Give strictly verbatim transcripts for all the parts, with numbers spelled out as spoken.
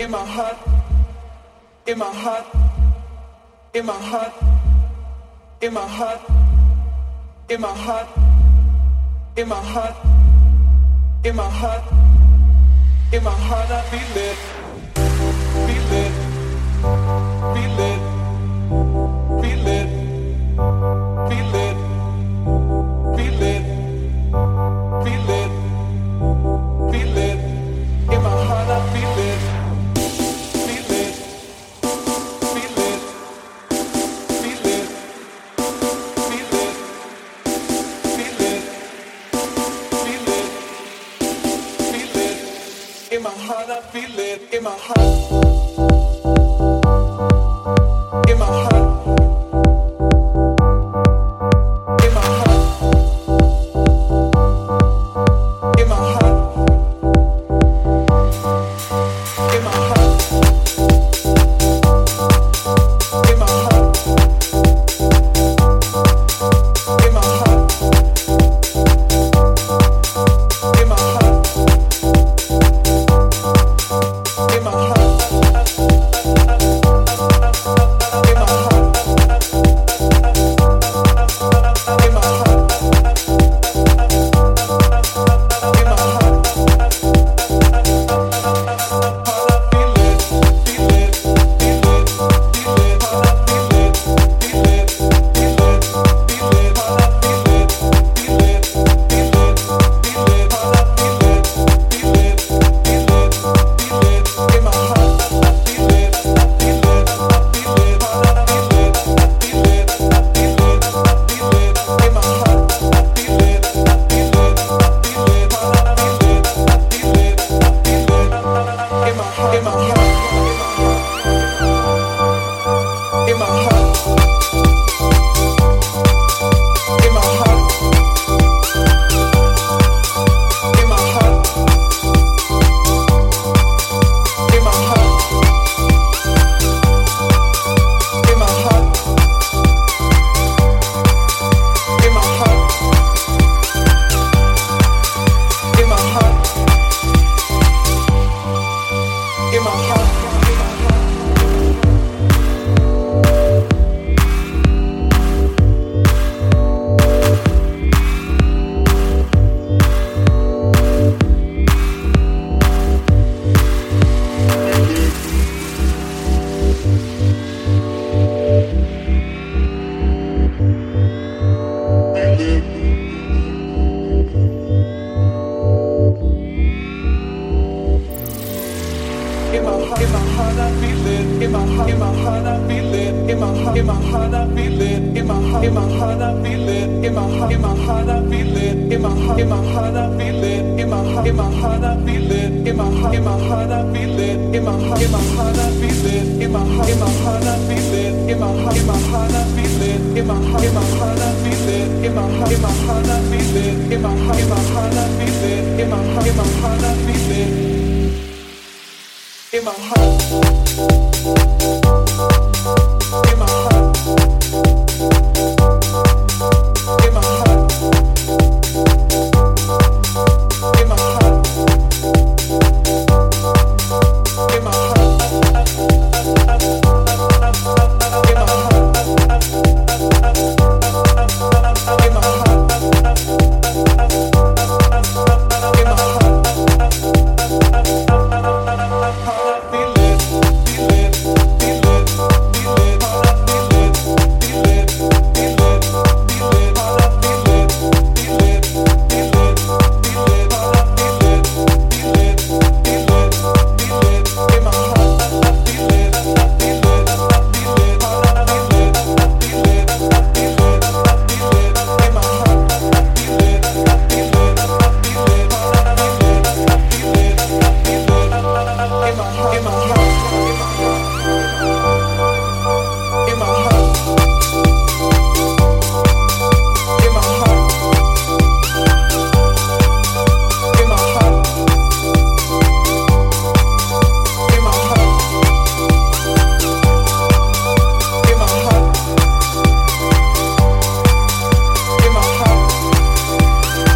in my heart, in my heart, in my heart, in my heart, in my heart, in my heart, in my heart, in my heart, I feel it, feel it, feel it, feel it, feel it, feel it, feel it, feel it, in my heart, I feel it. In my heart, I feel it. In my heart. In my heart. In my heart. In my heart. In my heart. In my heart. In my heart. In my heart. In my heart, in my heart, in my heart, in my heart, how I feel it, feel it, feel it, feel it, how I feel it, feel it, feel it, feel it, how I feel it, feel it, feel it, feel it, how I feel it, feel it, feel it, feel it. In my heart, I feel it, I feel it, I feel it, how I feel it, I feel it, I feel it, I feel it. In my heart, I feel it, I feel it, I feel it, how I feel it, I feel it, I feel it. In my heart, in my heart, in my heart, in my heart, in my heart, in my heart. In my heart, in my heart, in my heart, in my heart. In my heart, in my heart, I feel it. In my heart, in my heart, I feel it. In my heart, in my heart, I feel it. In my heart, in my heart, I feel it. In my heart, in my heart, I feel it. In my heart, in my heart, I feel it. In my heart, in my heart, I feel it. In my heart, in my heart, I feel it. In my heart, in my heart, I feel it. In my heart, in my heart, I feel it. In my heart, in my heart, I feel it. In my heart, in my heart, I feel it. In my heart, in my heart, I feel it. In my heart, in my heart, I feel it. In my heart, in my heart, I feel it. In my heart, in my heart, in my heart, in my heart, in my heart, in my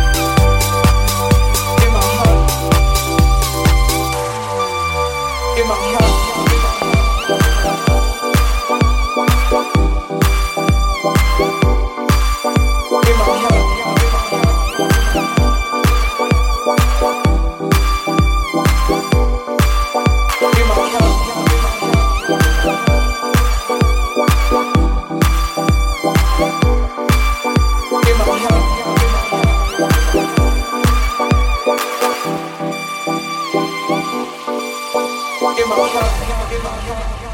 in my In my heart, in my heart.